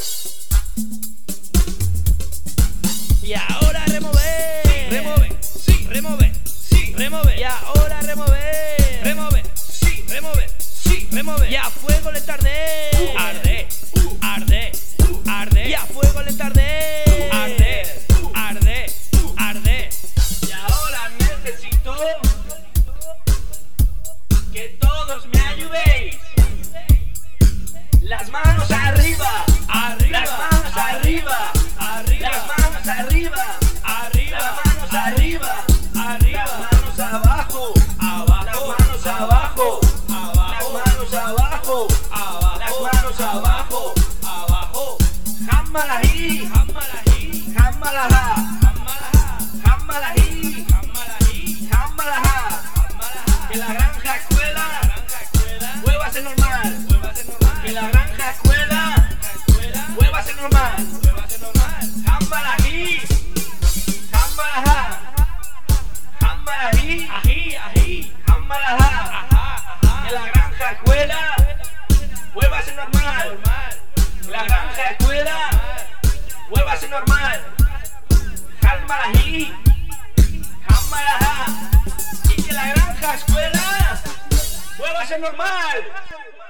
Y ahora remover. Remover, sí, Remover. sí, Remover. Y ahora remover. remover, sí, Remover. sí, remover. Y a fuego lento arder. Arde, arde, arde. Y a fuego lento arder. Arde, arde, arde. Y ahora necesito que todos me ayudéis. Las manos arriba. Arriba, Las manos arriba. arriba, Las manos arriba. arriba, Las manos arriba. arriba, Las manos abajo. abajo, Las manos abajo. Las abajo, manos abajo. Las abajo, manos abajo. abajo. Jamalahi. Jamalahi, Jamalaha. jamalaha, Jamalahi. jamalahi, Jamalaha. jamalaha. Que la granja escuela Granja escuela, vuelva a ser normal. vuelva a ser normal. Que la granja escuela Escuela, vuelva a ser normal. vuelva a ser normal. Jamalahi. Jamalaha. Jamalahi. Ají, ají, Jamalaha. ajá, ajá. Que la granja escuela vuelva a ser normal. Normal, La granja escuela vuelva a ser normal. Jamalahi. Jamalaha. Y que la granja escuela vuelva a ser normal.